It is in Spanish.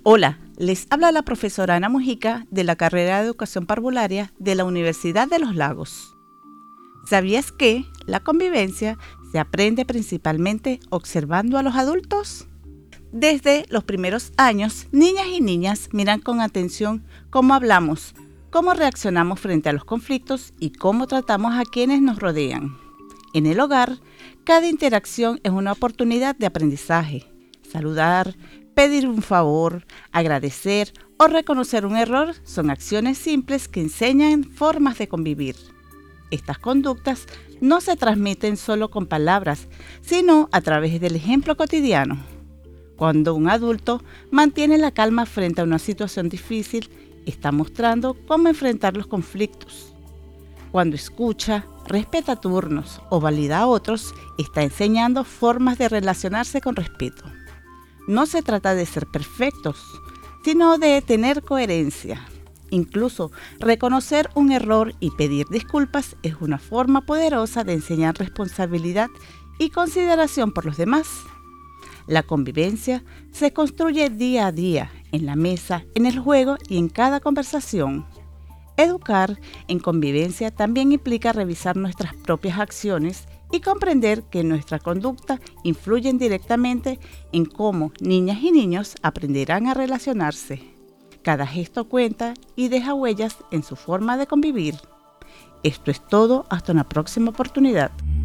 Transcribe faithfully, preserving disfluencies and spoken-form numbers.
Hola, les habla la profesora Ana Mujica de la carrera de Educación Parvularia de la Universidad de Los Lagos. ¿Sabías que la convivencia se aprende principalmente observando a los adultos? Desde los primeros años, niñas y niñas miran con atención cómo hablamos, cómo reaccionamos frente a los conflictos y cómo tratamos a quienes nos rodean. En el hogar, cada interacción es una oportunidad de aprendizaje. Saludar, pedir un favor, agradecer o reconocer un error son acciones simples que enseñan formas de convivir. Estas conductas no se transmiten solo con palabras, sino a través del ejemplo cotidiano. Cuando un adulto mantiene la calma frente a una situación difícil, está mostrando cómo enfrentar los conflictos. Cuando escucha, respeta turnos o valida a otros, está enseñando formas de relacionarse con respeto. No se trata de ser perfectos, sino de tener coherencia. Incluso reconocer un error y pedir disculpas es una forma poderosa de enseñar responsabilidad y consideración por los demás. La convivencia se construye día a día, en la mesa, en el juego y en cada conversación. Educar en convivencia también implica revisar nuestras propias acciones y comprender que nuestra conducta influye directamente en cómo niñas y niños aprenderán a relacionarse. Cada gesto cuenta y deja huellas en su forma de convivir. Esto es todo, hasta una próxima oportunidad.